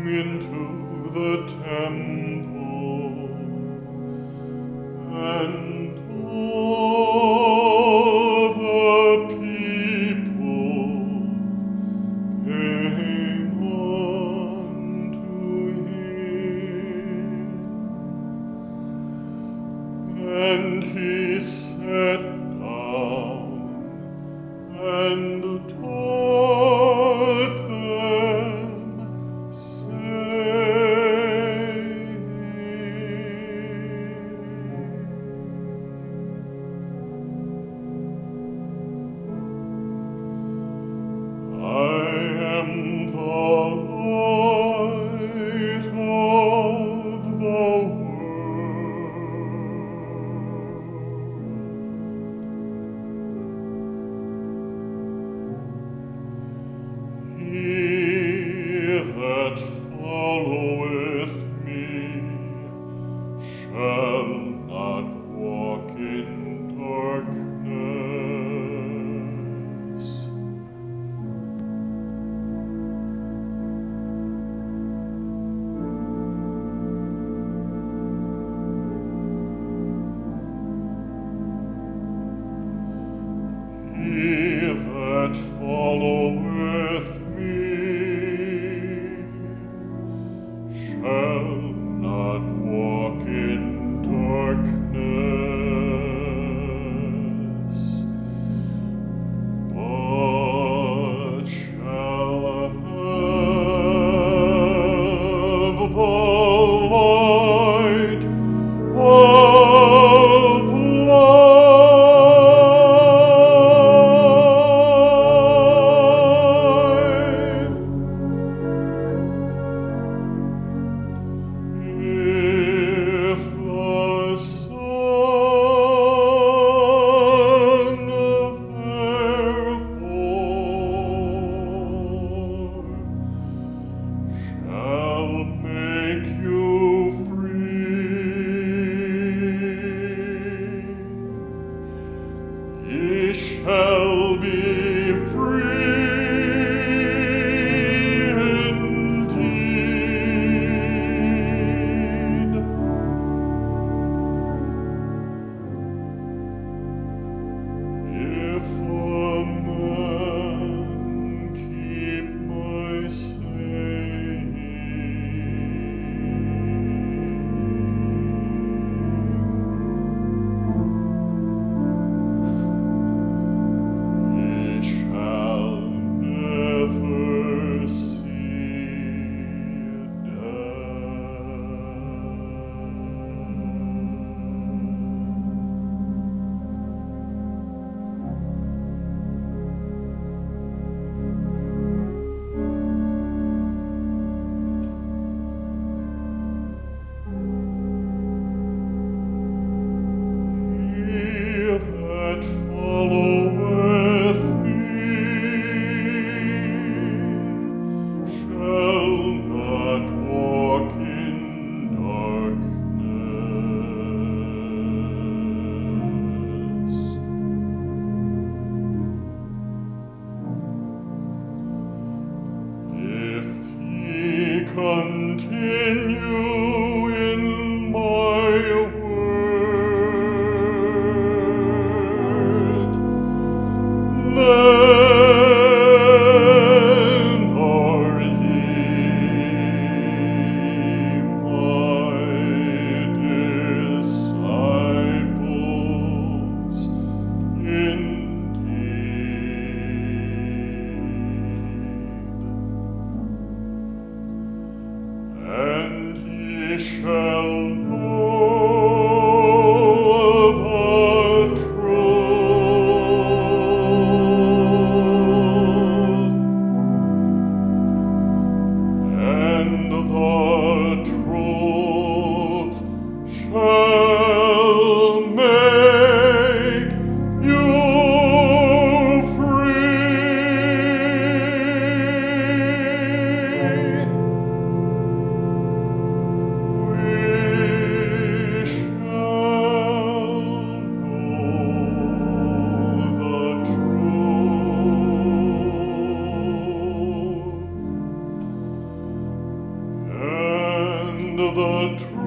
into the temple, and all the people came unto him, and he sat down and taught them, saying, I am the light of the world. He that followeth me shall not walk in darkness, he that followeth me shall not walk in darkness, but shall have the light of life. If the Son therefore shall make you free, ye shall be free indeed. If a man keep my saying, he shall never see He that followeth me shall not walk in darkness. If ye continue in my word, then are ye my disciples indeed, and ye shall know the truth, and the truth shall make you free. We true.